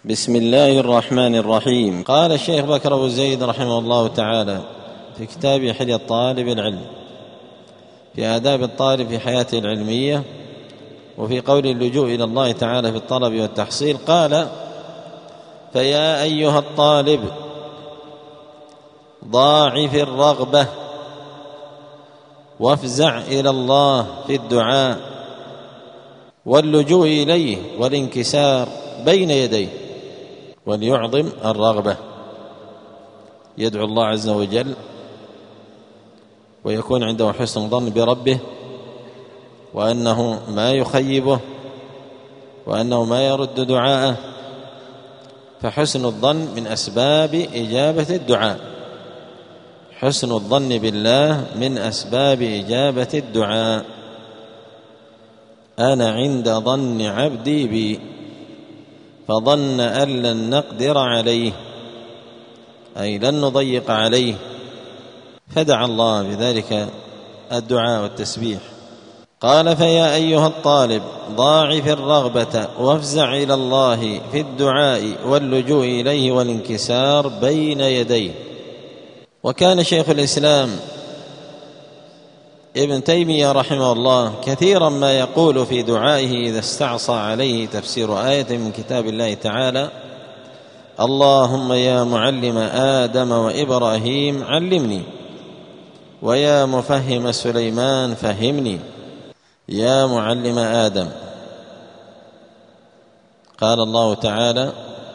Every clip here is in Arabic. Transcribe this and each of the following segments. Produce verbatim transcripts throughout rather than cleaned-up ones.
بسم الله الرحمن الرحيم. قال الشيخ بكر أبو زيد رحمه الله تعالى في كتاب حلية الطالب العلم في آداب الطالب في حياته العلمية، وفي قول اللجوء إلى الله تعالى في الطلب والتحصيل، قال: فيا أيها الطالب ضاعف الرغبة وافزع إلى الله في الدعاء واللجوء إليه والانكسار بين يديه، وليعظم الرغبة، يدعو الله عز وجل ويكون عنده حسن ظن بربه، وأنه ما يخيبه، وأنه ما يرد دعاءه، فحسن الظن من أسباب إجابة الدعاء، حسن الظن بالله من أسباب إجابة الدعاء. أنا عند ظن عبدي بي فظن أن لن نقدر عليه، أي لن نضيق عليه، فدعا الله بذلك الدعاء والتسبيح. قال: فيا أيها الطالب ضاعف الرغبة وافزع إلى الله في الدعاء واللجوء إليه والانكسار بين يديه. وكان شيخ الإسلام ابن تيمية رحمه الله كثيرا ما يقول في دعائه إذا استعصى عليه تفسير آية من كتاب الله تعالى: اللهم يا معلم آدم وإبراهيم علمني، ويا مفهم سليمان فهمني. يا معلم آدم، قال الله تعالى: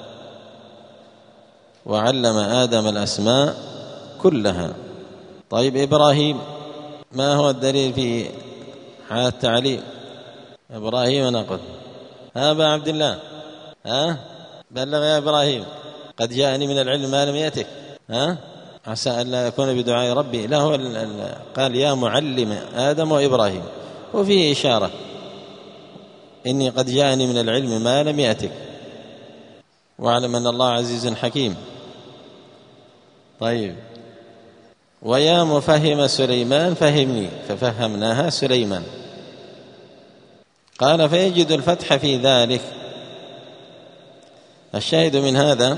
وعلم آدم الأسماء كلها. طيب إبراهيم، ما هو الدليل في حال التعليم؟ إبراهيم نقل ها أبا عبد الله، ها بلغ يا إبراهيم قد جاءني من العلم ما لم يأتك، ها عسى أن لا يكون بدعاء ربي. لا، هو قال يا معلم آدم وإبراهيم، وفيه إشارة إني قد جاءني من العلم ما لم يأتك، واعلم أن الله عزيز حكيم. طيب، ويا مفهم سليمان فهمني، ففهمناها سليمان. قال: فيجد الفتح في ذلك. الشاهد من هذا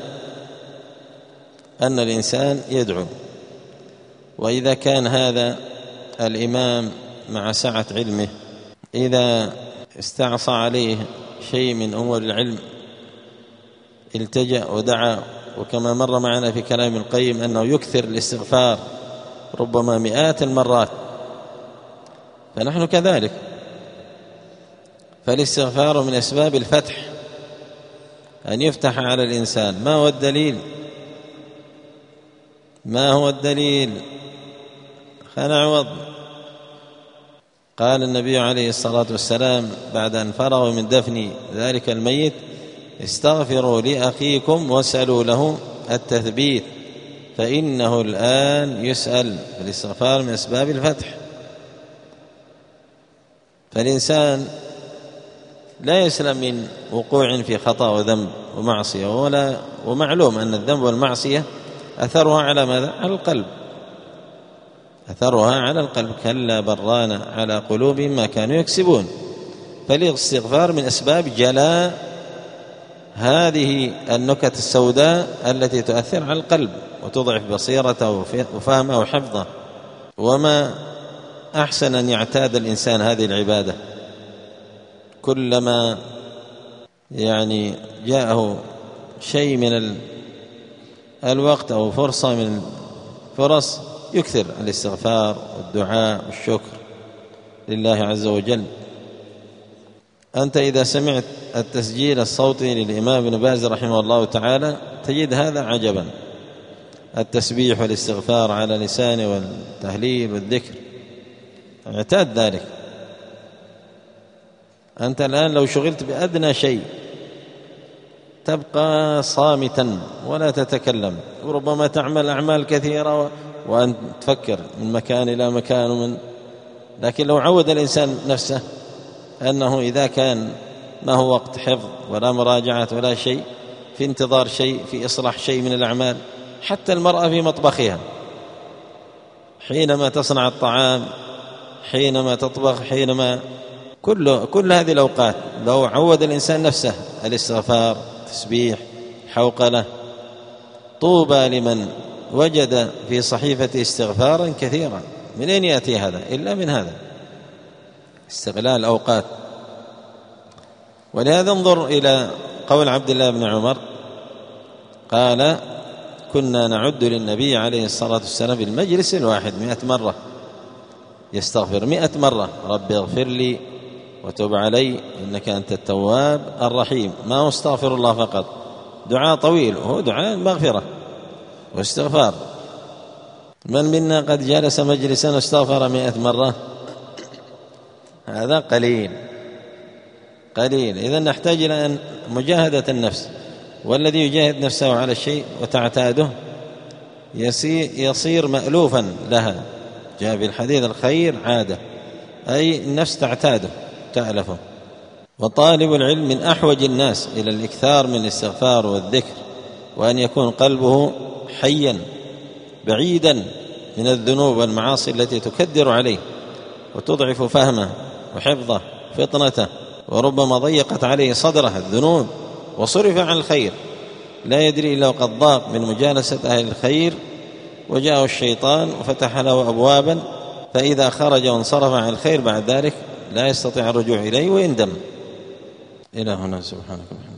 أن الإنسان يدعو، وإذا كان هذا الإمام مع سعة علمه إذا استعصى عليه شيء من أمور العلم التجأ ودعا، وكما مر معنا في كلام القيم أنه يكثر الاستغفار ربما مئات المرات، فنحن كذلك، فالاستغفار من أسباب الفتح، أن يفتح على الإنسان. ما هو الدليل؟ ما هو الدليل؟ خلنا عوض. قال النبي عليه الصلاة والسلام بعد أن فرغوا من دفن ذلك الميت: استغفروا لأخيكم واسألوا له التثبيت فإنه الآن يسأل. فالاستغفار من أسباب الفتح، فالإنسان لا يسلم من وقوع في خطأ وذنب ومعصية، ولا ومعلوم أن الذنب والمعصية أثرها على ماذا؟ على القلب، أثرها على القلب. كلا بران على قلوبهم ما كانوا يكسبون. فالاستغفار من أسباب جلاء هذه النكت السوداء التي تؤثر على القلب وتضعف بصيرته وفهمه وحفظه. وما أحسن أن يعتاد الإنسان هذه العبادة، كلما يعني جاءه شيء من الوقت أو فرصة من الفرص يكثر الاستغفار والدعاء والشكر لله عز وجل. أنت إذا سمعت التسجيل الصوتي للإمام ابن باز رحمه الله تعالى تجد هذا عجبا، التسبيح والاستغفار على لسانه والتهليل والذكر، اعتاد ذلك. أنت الآن لو شغلت بأدنى شيء تبقى صامتا ولا تتكلم، وربما تعمل أعمال كثيرة وأن تفكر من مكان إلى مكان ومن لكن لو عود الإنسان نفسه أنه إذا كان ما هو وقت حفظ ولا مراجعة ولا شيء، في انتظار شيء، في إصلاح شيء من الأعمال، حتى المرأة في مطبخها حينما تصنع الطعام، حينما تطبخ، حينما كل كل هذه الأوقات لو عود الإنسان نفسه الاستغفار، التسبيح، الحوقلة. طوبى لمن وجد في صحيفة استغفارا كثيرا. من أين يأتي هذا إلا من هذا استغلال الأوقات. ولهذا انظر إلى قول عبد الله بن عمر قال كنا نعد للنبي عليه الصلاة والسلام في المجلس الواحد مئة مرة يستغفر مئة مرة رب اغفر لي وتب علي إنك أنت التواب الرحيم. ما هو استغفر الله فقط، دعاء طويل وهو دعاء مغفرة واستغفار. من منا قد جلس مجلسا واستغفر مئة مرة؟ هذا قليل قليل. إذن نحتاج إلى أن مجاهدة النفس، والذي يجاهد نفسه على الشيء وتعتاده يصير مألوفا لها. جاء في الحديث الخير عادة، أي النفس تعتاده تألفه. وطالب العلم من أحوج الناس إلى الإكثار من الاستغفار والذكر، وأن يكون قلبه حيا بعيدا من الذنوب والمعاصي التي تكدر عليه وتضعف فهمه وحفظه فطنته، وربما ضيقت عليه صدره الذنوب وصرف عن الخير، لا يدري إلا وقد ضاق من مجالسة أهل الخير، وجاءه الشيطان وفتح له أبوابا، فإذا خرج وانصرف عن الخير بعد ذلك لا يستطيع الرجوع إليه ويندم. إلى هنا سبحانك.